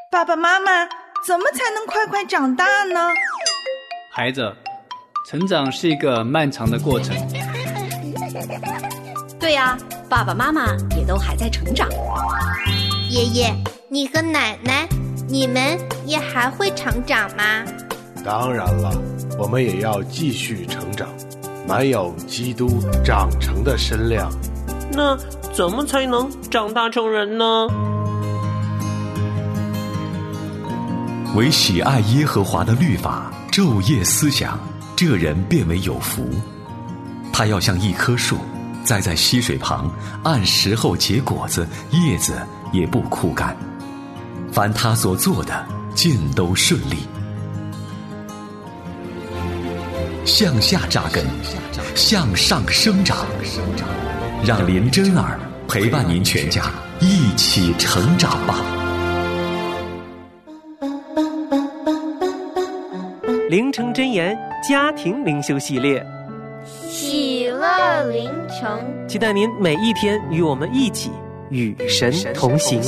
爸爸妈妈，怎么才能快快长大呢？ 孩子，成长是一个漫长的过程。 对呀，爸爸妈妈也都还在成长。 爷爷，你和奶奶，你们也还会成长吗？ 当然了，我们也要继续成长，满有基督长成的身量。 那怎么才能长大成人呢？ 唯喜爱耶和华的律法，昼夜思想，这人便为有福。他要像一棵树，栽在溪水旁，按时候结果子，叶子也不枯干。凡他所做的，尽都顺利。向下扎根，向上生长，让林真儿陪伴您全家一起成长吧。 灵城真言家庭灵修系列， 喜乐灵城， 期待您每一天与我们一起与神同行。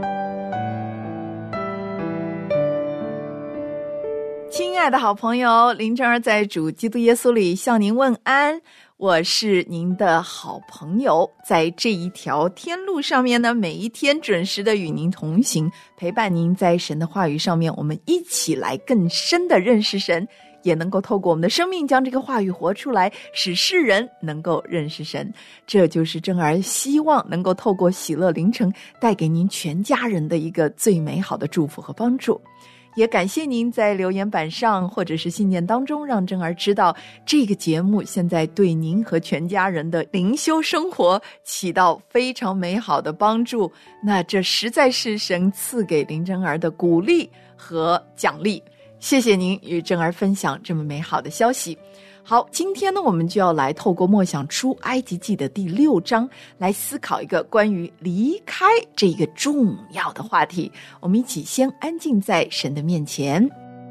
亲爱的好朋友，林真儿在主基督耶稣里向您问安，我是您的好朋友，在这一条天路上面呢，每一天准时的与您同行，陪伴您在神的话语上面，我们一起来更深的认识神，也能够透过我们的生命将这个话语活出来，使世人能够认识神。这就是真儿希望能够透过喜乐灵城带给您全家人的一个最美好的祝福和帮助。也感谢您在留言板上或者是信件当中让真儿知道这个节目现在对您和全家人的灵修生活起到非常美好的帮助，那这实在是神赐给林真儿的鼓励和奖励。谢谢您与真儿分享这么美好的消息。好，今天呢，我们就要来透过默想出埃及记的第6章来思考一个关于离开这个重要的话题。我们一起先安静在神的面前。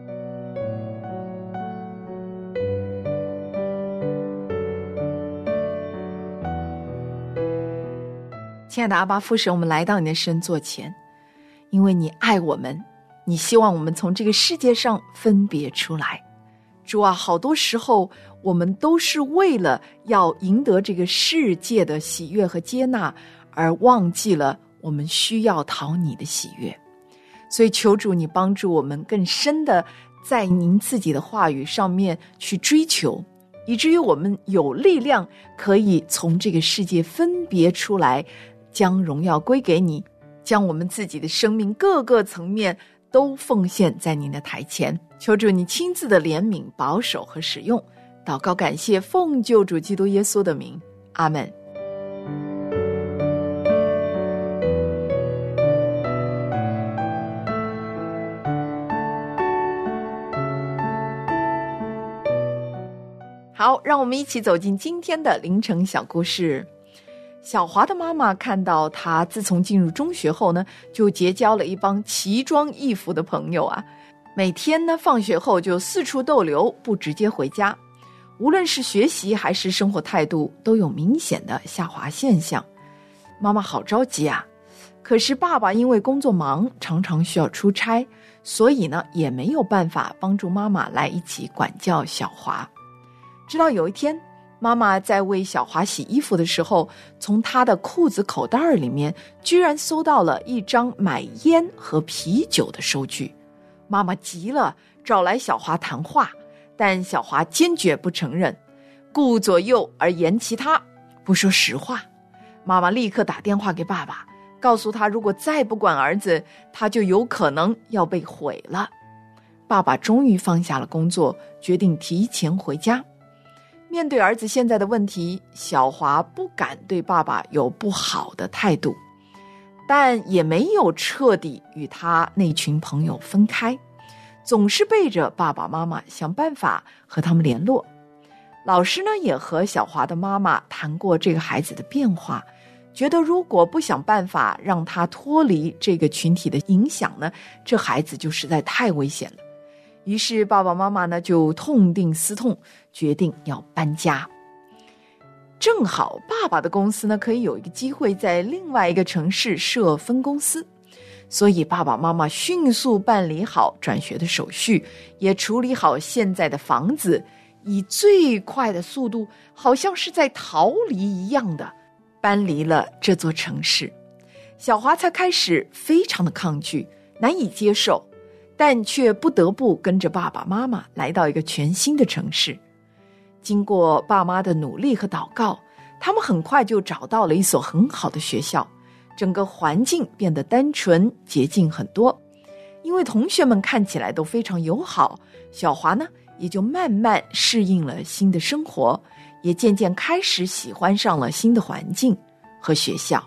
亲爱的阿爸父神，我们来到你的圣座前，因为你爱我们，你希望我们从这个世界上分别出来。主啊，好多时候我们都是为了要赢得这个世界的喜悦和接纳，而忘记了我们需要讨你的喜悦。所以求主你帮助我们更深的在您自己的话语上面去追求，以至于我们有力量可以从这个世界分别出来，将荣耀归给你，将我们自己的生命各个层面都奉献在您的台前。求主你亲自的怜悯、保守和使用，祷告感谢，奉救主基督耶稣的名，阿们。好，让我们一起走进今天的凌晨小故事。小华的妈妈看到她自从进入中学后呢，就结交了一帮奇装异服的朋友啊。每天呢，放学后就四处逗留，不直接回家。无论是学习还是生活态度，都有明显的下滑现象。妈妈好着急啊！可是爸爸因为工作忙，常常需要出差，所以呢，也没有办法帮助妈妈来一起管教小华。直到有一天，妈妈在为小华洗衣服的时候，从她的裤子口袋里面居然搜到了一张买烟和啤酒的收据。妈妈急了，找来小华谈话，但小华坚决不承认，顾左右而言其他，不说实话。妈妈立刻打电话给爸爸，告诉他如果再不管儿子，他就有可能要被毁了。爸爸终于放下了工作，决定提前回家。面对儿子现在的问题，小华不敢对爸爸有不好的态度，但也没有彻底与他那群朋友分开，总是背着爸爸妈妈想办法和他们联络。老师呢，也和小华的妈妈谈过这个孩子的变化，觉得如果不想办法让他脱离这个群体的影响呢，这孩子就实在太危险了。于是爸爸妈妈呢就痛定思痛，决定要搬家。正好爸爸的公司呢可以有一个机会在另外一个城市设分公司， 所以爸爸妈妈迅速办理好转学的手续，也处理好现在的房子，以最快的速度，好像是在逃离一样的搬离了这座城市。小华才开始非常的抗拒，难以接受，但却不得不跟着爸爸妈妈来到一个全新的城市。经过爸妈的努力和祷告，他们很快就找到了一所很好的学校，整个环境变得单纯洁净很多。因为同学们看起来都非常友好，小华呢也就慢慢适应了新的生活，也渐渐开始喜欢上了新的环境和学校。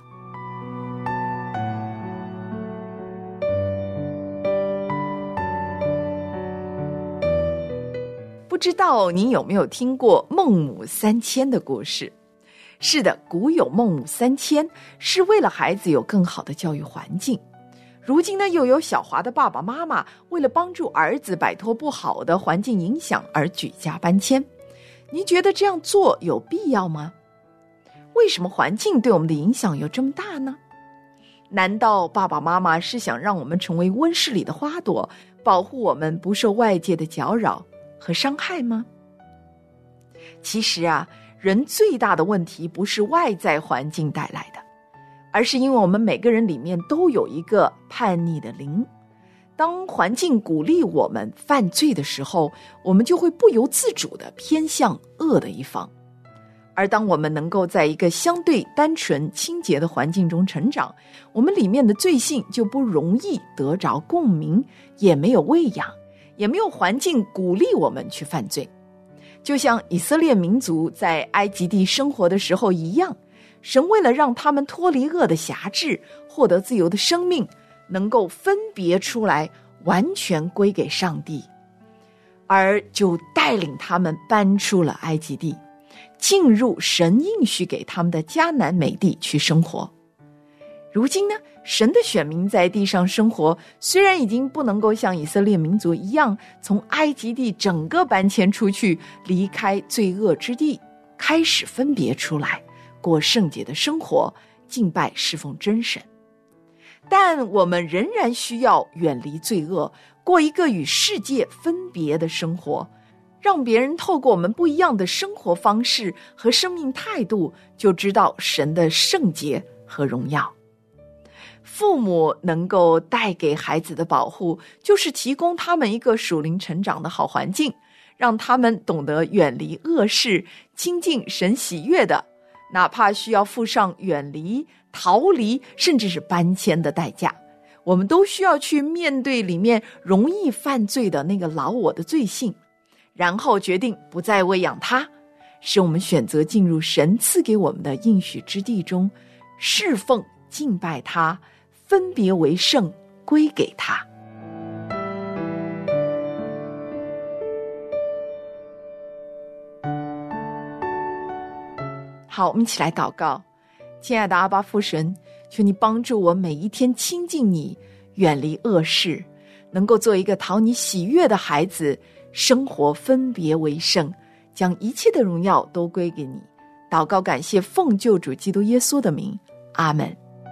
不知道您有没有听过孟母三迁的故事？是的，古有孟母三迁，是为了孩子有更好的教育环境。如今呢，又有小华的爸爸妈妈为了帮助儿子摆脱不好的环境影响而举家搬迁。您觉得这样做有必要吗？为什么环境对我们的影响有这么大呢？难道爸爸妈妈是想让我们成为温室里的花朵，保护我们不受外界的搅扰和伤害吗？其实啊，人最大的问题不是外在环境带来的，而是因为我们每个人里面都有一个叛逆的灵。当环境鼓励我们犯罪的时候，我们就会不由自主地偏向恶的一方。而当我们能够在一个相对单纯清洁的环境中成长，我们里面的罪性就不容易得着共鸣，也没有喂养，也没有环境鼓励我们去犯罪。就像以色列民族在埃及地生活的时候一样，神为了让他们脱离恶的辖制，获得自由的生命，能够分别出来，完全归给上帝，而就带领他们搬出了埃及地，进入神应许给他们的迦南美地去生活。如今呢，神的选民在地上生活，虽然已经不能够像以色列民族一样从埃及地整个搬迁出去，离开罪恶之地，开始分别出来，过圣洁的生活，敬拜侍奉真神。但我们仍然需要远离罪恶，过一个与世界分别的生活，让别人透过我们不一样的生活方式和生命态度，就知道神的圣洁和荣耀。父母能够带给孩子的保护，就是提供他们一个属灵成长的好环境，让他们懂得远离恶事，亲近神喜悦的，哪怕需要付上远离、逃离，甚至是搬迁的代价。我们都需要去面对里面容易犯罪的那个老我的罪性，然后决定不再喂养它，使我们选择进入神赐给我们的应许之地中，侍奉、敬拜他，分别为圣，归给他。好，我们一起来祷告。亲爱的阿爸父神，求你帮助我每一天亲近你，远离恶事，能够做一个讨你喜悦的孩子，生活分别为圣，将一切的荣耀都归给你。祷告感谢，奉救主基督耶稣的名，阿们。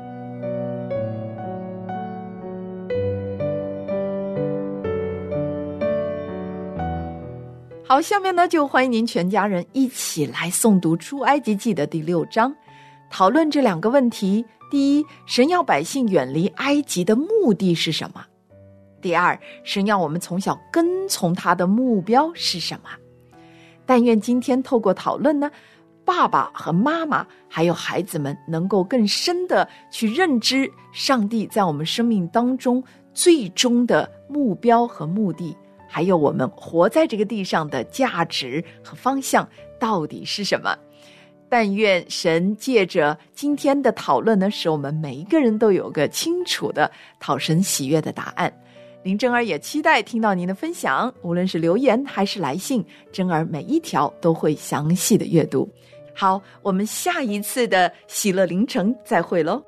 好，下面呢就欢迎您全家人一起来诵读出埃及记的第6章，讨论这2个问题。第一，神要百姓远离埃及的目的是什么？第二，神要我们从小跟从他的目标是什么？但愿今天透过讨论呢，爸爸和妈妈还有孩子们能够更深的去认知上帝在我们生命当中最终的目标和目的，还有我们活在这个地上的价值和方向到底是什么。但愿神借着今天的讨论呢，使我们每一个人都有个清楚的讨神喜悦的答案。林真儿也期待听到您的分享，无论是留言还是来信，真儿每一条都会详细的阅读。好，我们下一次的喜乐凌晨再会咯。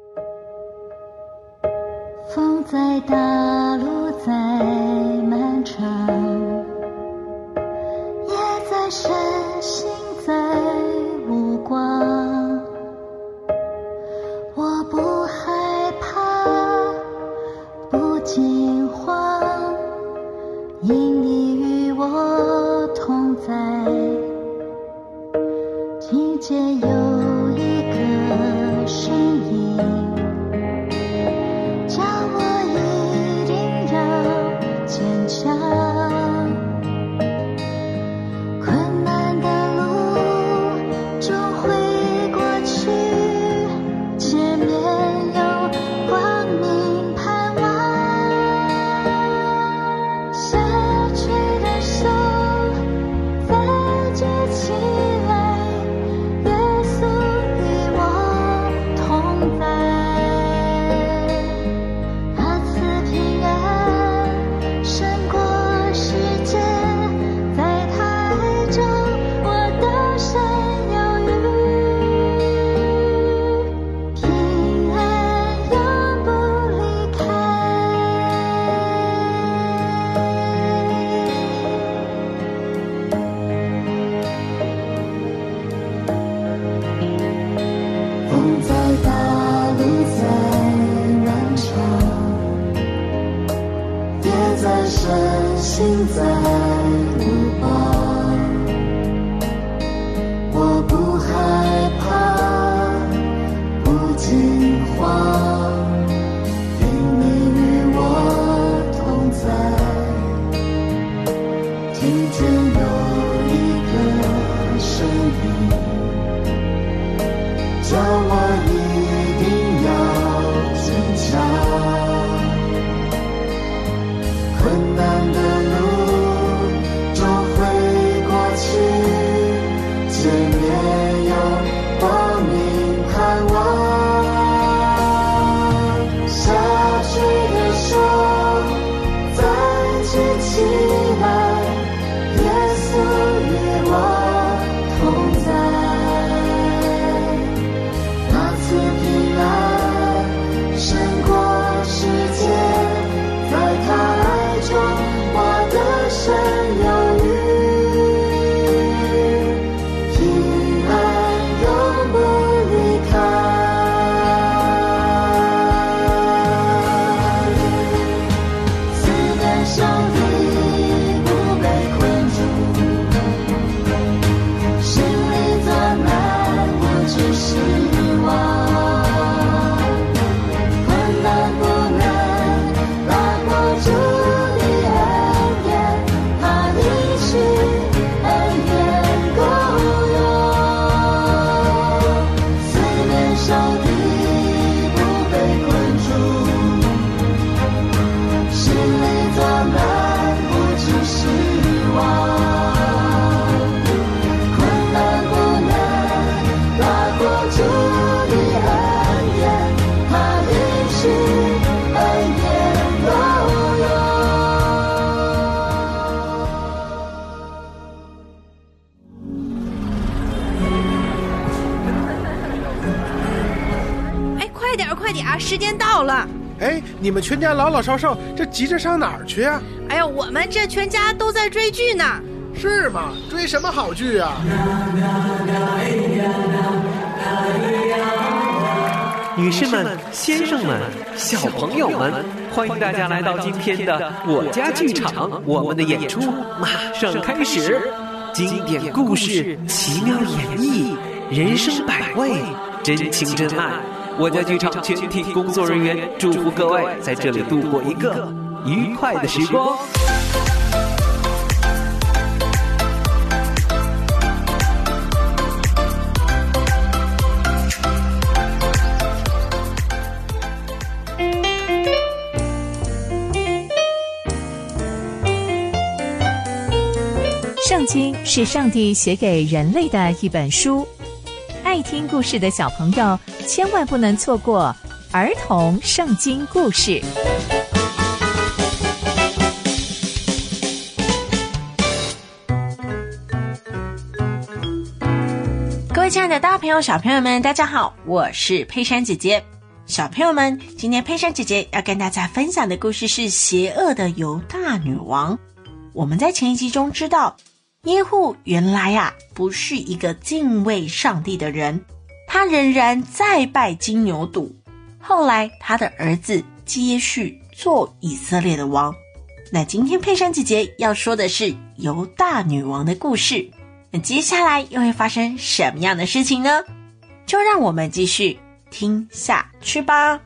风在大路在漫长，夜在深心在无光，我不害怕惊慌，因你与我同在。听见有一个声音，叫我一定要坚强。困难的路终会过去，前面有光明盼望。下垂的手再举起来，耶稣与我同在。他赐平安胜过世界，在他爱中我得胜有余，平安永不离开。风在大路在漫长，也在深心在路旁。我不害怕，不惊慌，因你与我同在。听见有一个声音，叫我一定要坚强。困难的路终会过去，前面有光明盼望。下垂的手再举起来，耶稣与我同在。他赐平安胜过世界，在他爱中我得胜有余，平安永不离开。思念上帝不被困住，心里作难不知失望。困难不能拉过主的恩典，他应许恩典够用。思念上帝不被困住，心里作难不知失望。困难不能拉过主的恩典，他应许恩典够用。 哎，快点儿，时间到了！ 哎，你们全家老老少少，这急着上哪儿去啊？ 哎呀，我们这全家都在追剧呢。 是吗？追什么好剧啊？ 女士们、先生们、小朋友们，欢迎大家来到今天的我家剧场，我们的演出马上开始。经典故事，奇妙演绎，人生百味，真情真爱。我家剧场全体工作人员祝福各位在这里度过一个愉快的时光。 圣经是上帝写给人类的一本书，爱听故事的小朋友千万不能错过儿童圣经故事。 各位亲爱的大朋友小朋友们，大家好，我是佩珊姐姐。小朋友们，今天佩珊姐姐要跟大家分享的故事是邪恶的犹大女王。我们在前一集中知道，耶户原来不是一个敬畏上帝的人，他仍然再拜金牛犊。后来他的儿子接续做以色列的王。那今天佩珊姐姐要说的是犹大女王的故事，那接下来又会发生什么样的事情呢？就让我们继续听下去吧。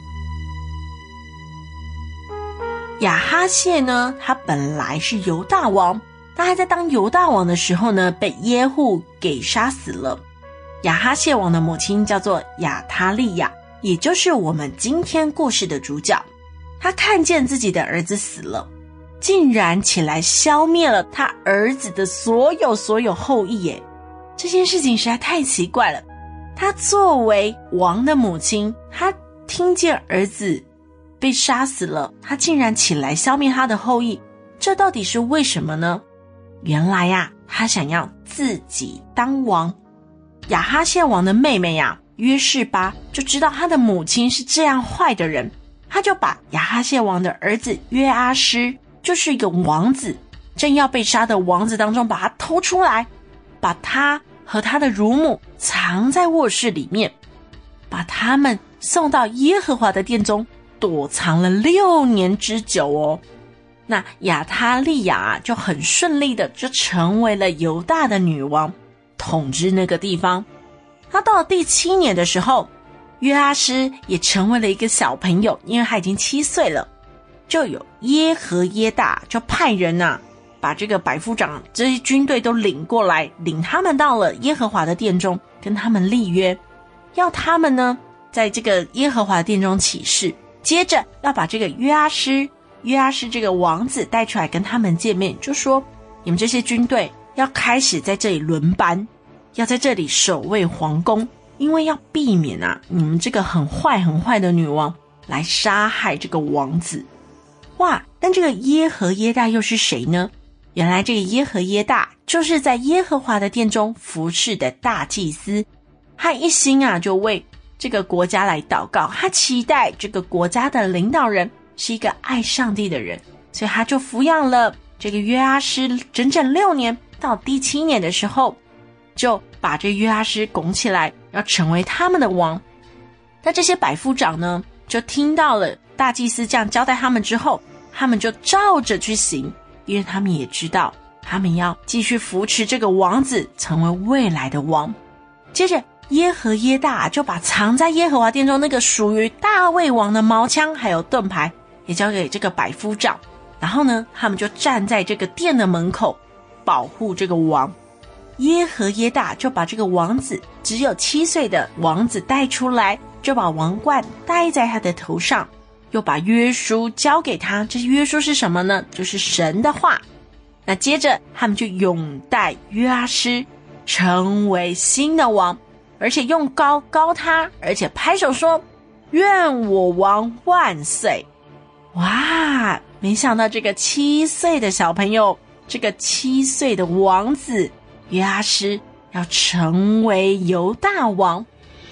亚哈谢呢，他本来是犹大王，他还在当犹大王的时候呢，被耶户给杀死了。亚哈谢王的母亲叫做亚他利亚，也就是我们今天故事的主角。他看见自己的儿子死了，竟然起来消灭了他儿子的所有后裔耶！这件事情实在太奇怪了。他作为王的母亲，他听见儿子被杀死了，他竟然起来消灭他的后裔，这到底是为什么呢？原来呀，他想要自己当王。亚哈谢王的妹妹呀，约示巴就知道他的母亲是这样坏的人，他就把亚哈谢王的儿子约阿施，就是一个王子，正要被杀的王子当中把他偷出来，把他和他的乳母藏在卧室里面，把他们送到耶和华的殿中躲藏了6年之久哦。那亚他利亚就很顺利的就成为了犹大的女王，统治那个地方。他到了第7年的时候，约阿施也成为了一个小朋友，因为他已经7岁了。就有耶和耶大就派人把这个百夫长这些军队都领过来，领他们到了耶和华的殿中，跟他们立约，要他们呢在这个耶和华的殿中起誓，接着要把这个约阿施这个王子带出来跟他们见面，就说你们这些军队要开始在这里轮班，要在这里守卫皇宫，因为要避免你们这个很坏的女王来杀害这个王子。哇，但这个耶和耶大又是谁呢？原来这个耶和耶大就是在耶和华的殿中服侍的大祭司，他一心就为这个国家来祷告，他期待这个国家的领导人是一个爱上帝的人，所以他就抚养了这个约阿施整整6年，到第7年的时候就把这约阿施拱起来，要成为他们的王。那这些百夫长呢，就听到了大祭司这样交代他们之后，他们就照着去行，因为他们也知道他们要继续扶持这个王子成为未来的王。接着耶和耶大就把藏在耶和华殿中那个属于大卫王的矛枪还有盾牌也交给这个百夫长，然后呢他们就站在这个殿的门口保护这个王。耶和耶大就把这个王子只有7岁的王子带出来，就把王冠戴在他的头上，又把约书交给他。这约书是什么呢？就是神的话。那接着他们就拥戴约阿施成为新的王，而且用膏膏他，而且拍手说愿我王万岁。哇，没想到这个7岁的小朋友，这个7岁的王子约阿施要成为犹大王。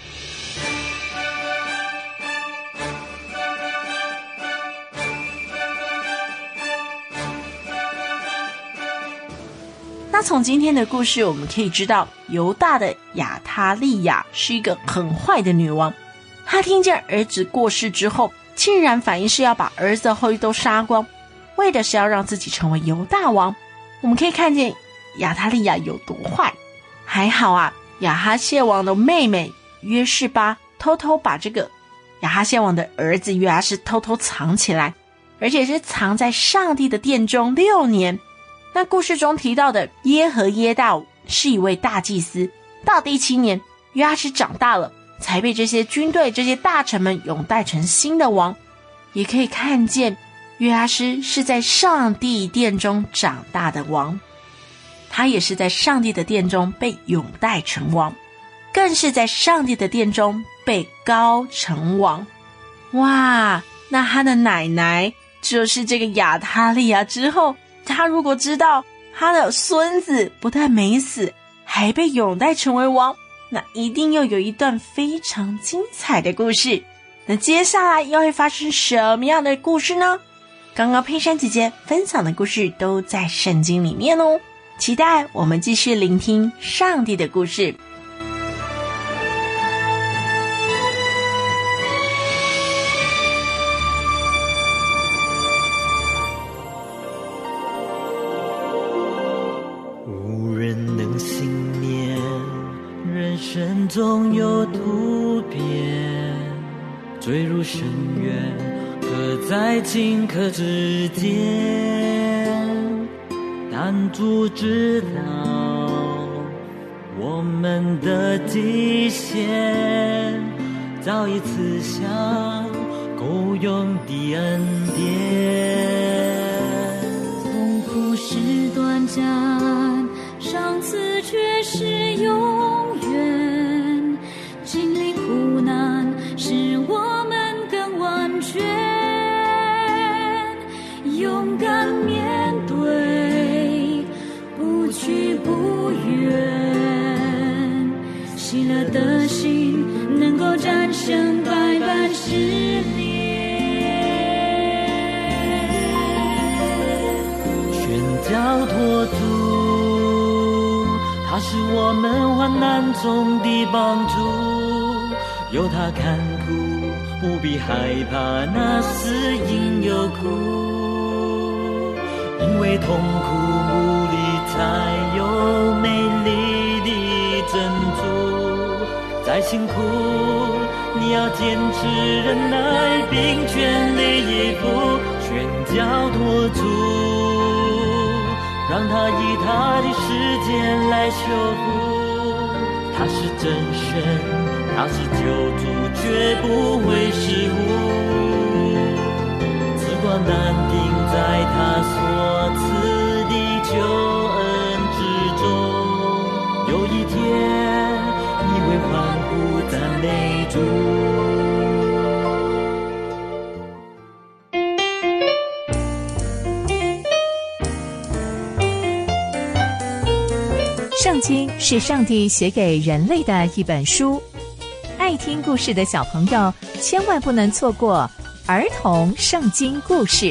那从今天的故事我们可以知道，犹大的亚他利亚是一个很坏的女王，她听见儿子过世之后，竟然反应是要把儿子的后裔都杀光，为的是要让自己成为犹大王。我们可以看见亚他利亚有多坏。还好亚哈谢王的妹妹约示巴偷偷把这个亚哈谢王的儿子约阿施偷偷藏起来，而且是藏在上帝的殿中6年。那故事中提到的耶和耶大是一位大祭司，到第7年约阿施长大了，才被这些军队这些大臣们拥戴成新的王。也可以看见约阿施是在上帝殿中长大的王，他也是在上帝的殿中被拥戴成王，更是在上帝的殿中被膏成王。哇，那他的奶奶就是这个亚他利亚之后，他如果知道他的孙子不但没死，还被拥戴成为王，那一定又有一段非常精彩的故事。那接下来又会发生什么样的故事呢？刚刚佩珊姐姐分享的故事都在圣经里面哦，期待我们继续聆听上帝的故事。 总有突变，坠入深渊，可在顷刻之间。但主知道我们的极限，早已刺向够用的恩典。 痛苦是短暂，上次却是永远。经历苦难，使我们更完全，勇敢面对，不屈不怨。喜乐的心能够战胜百般试炼。 全交托主，他是我们患难中的帮助，有他看顾，不必害怕那死因有苦，因为痛苦无力才有美丽的珍珠。再辛苦你要坚持忍耐，并全力以赴，全交托主，让他以他的时间来修复。他是真神，他是救主，绝不会失误。此光难定在他所赐的救恩之中，有一天你会欢呼赞美主。 圣经是上帝写给人类的一本书，爱听故事的小朋友千万不能错过儿童圣经故事。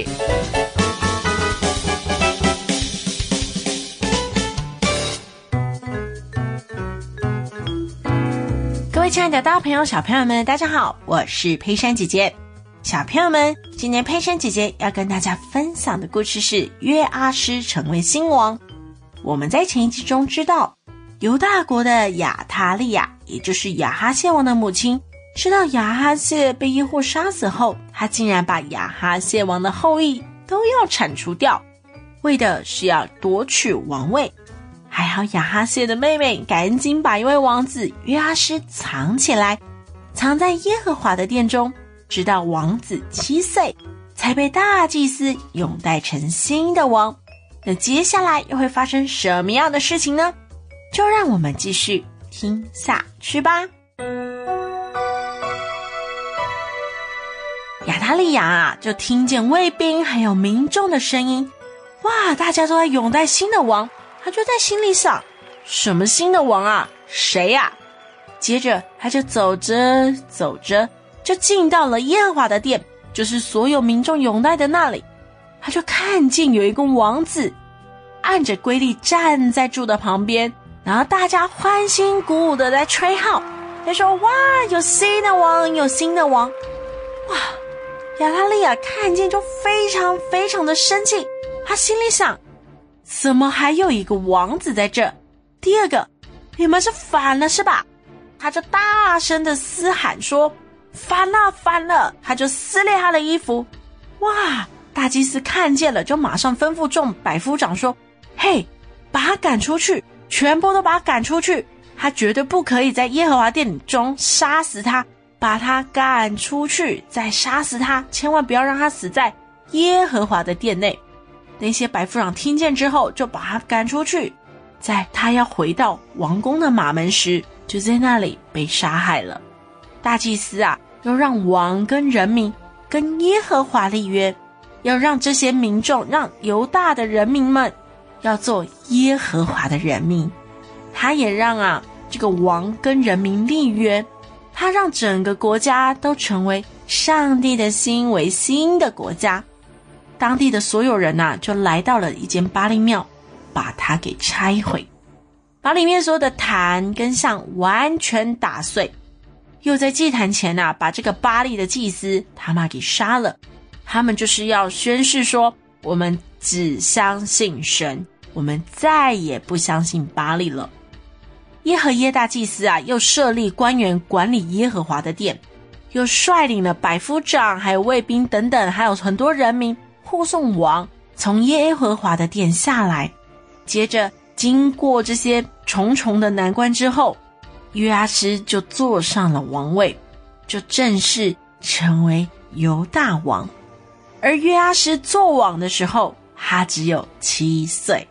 各位亲爱的大朋友小朋友们，大家好，我是佩珊姐姐。小朋友们，今天佩珊姐姐要跟大家分享的故事是约阿施成为新王。我们在前一集中知道，犹大国的亚他利亚，也就是亚哈谢王的母亲，知道亚哈谢被耶户杀死后，他竟然把亚哈谢王的后裔都要铲除掉，为的是要夺取王位。还好亚哈谢的妹妹赶紧把一位王子约阿施藏起来，藏在耶和华的殿中，直到王子7岁，才被大祭司拥戴成新的王。那接下来又会发生什么样的事情呢？就让我们继续听下去吧。亚他利亚就听见卫兵还有民众的声音，哇，大家都在拥戴新的王。他就在心里想，什么新的王啊？谁啊？接着他就走着走着，就进到了耶和华的殿，就是所有民众拥戴的那里。他就看见有一个王子按着规律站在柱的旁边，然后大家欢欣鼓舞的在吹号，在说，哇，有新的王，有新的王。哇，亚他利亚看见就非常非常的生气，他心里想，怎么还有一个王子在这？第二个，你们是反了是吧？他就大声的嘶喊说，反了反了，他就撕裂他的衣服。哇，大祭司看见了，就马上吩咐众百夫长说，嘿，把他赶出去，全部都把他赶出去，他绝对不可以在耶和华殿中杀死他，把他赶出去，再杀死他，千万不要让他死在耶和华的殿内。那些百夫长听见之后，就把他赶出去，在他要回到王宫的马门时，就在那里被杀害了。大祭司啊，要让王跟人民跟耶和华立约，要让这些民众，让犹大的人民们要做耶和华的人民。他也让这个王跟人民立约，他让整个国家都成为上帝的心为新的国家。当地的所有人就来到了一间巴力庙，把它给拆毁，把里面所有的坛跟像完全打碎，又在祭坛前把这个巴力的祭司他们给杀了。他们就是要宣誓说，我们只相信神，我们再也不相信巴力了。 耶和耶大祭司啊，又设立官员管理耶和华的殿，又率领了百夫长还有卫兵等等，还有很多人民护送王从耶和华的殿下来。接着经过这些重重的难关之后，约阿施就坐上了王位，就正式成为犹大王。而约阿施做王的时候，他只有7岁。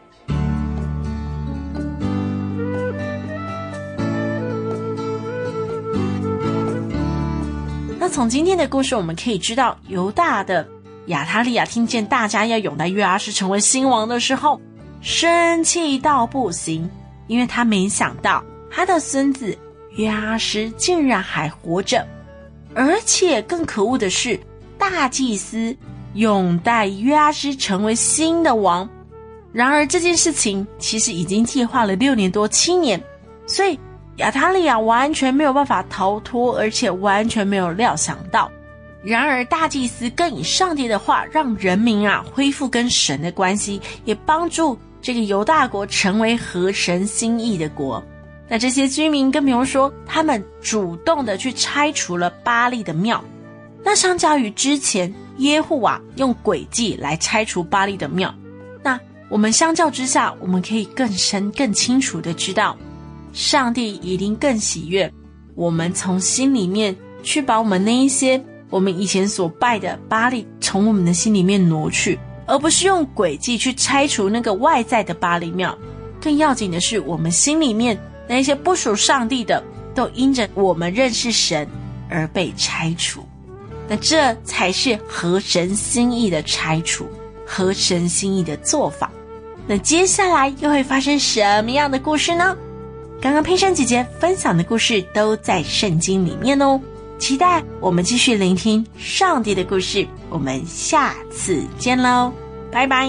那从今天的故事我们可以知道，犹大的亚他利亚听见大家要拥戴约阿施成为新王的时候，生气到不行，因为他没想到他的孙子约阿施竟然还活着，而且更可恶的是，大祭司拥戴约阿施成为新的王。然而这件事情其实已经计划了6年多7年，所以亚他利亚完全没有办法逃脱，而且完全没有料想到。然而大祭司更以上帝的话让人民恢复跟神的关系，也帮助这个犹大国成为合神心意的国。那这些居民更不用说，他们主动的去拆除了巴力的庙。那相较于之前耶户用诡计来拆除巴力的庙，那我们相较之下，我们可以更深更清楚的知道，上帝一定更喜悦我们从心里面去把我们那一些我们以前所拜的巴力从我们的心里面挪去，而不是用诡计去拆除那个外在的巴力庙。更要紧的是，我们心里面那些不属上帝的，都因着我们认识神而被拆除。那这才是合神心意的拆除，合神心意的做法。那接下来又会发生什么样的故事呢？刚刚佩珊姐姐分享的故事都在圣经里面哦，期待我们继续聆听上帝的故事。我们下次见咯，拜拜。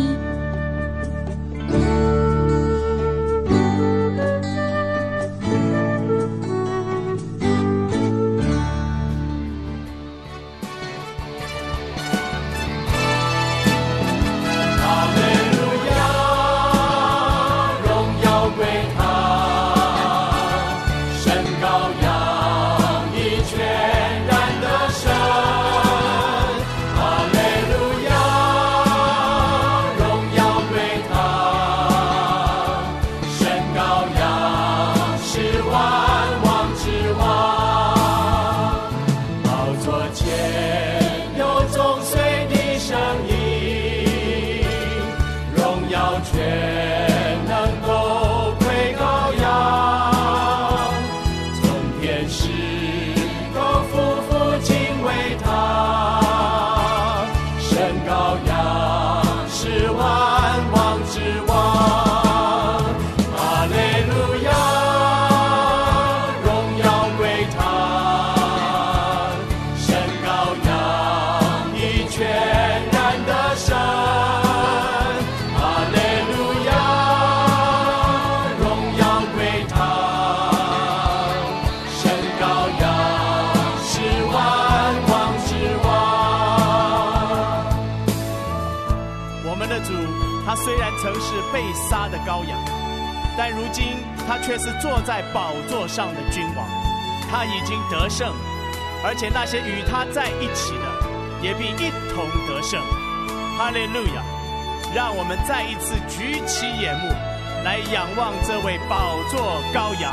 曾是被杀的羔羊，但如今他却是坐在宝座上的君王，他已经得胜，而且那些与他在一起的也必一同得胜。哈利路亚！让我们再一次举起眼目来仰望这位宝座羔羊。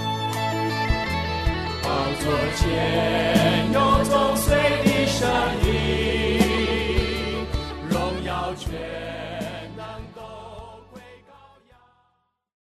宝座前有众水的声音，荣耀全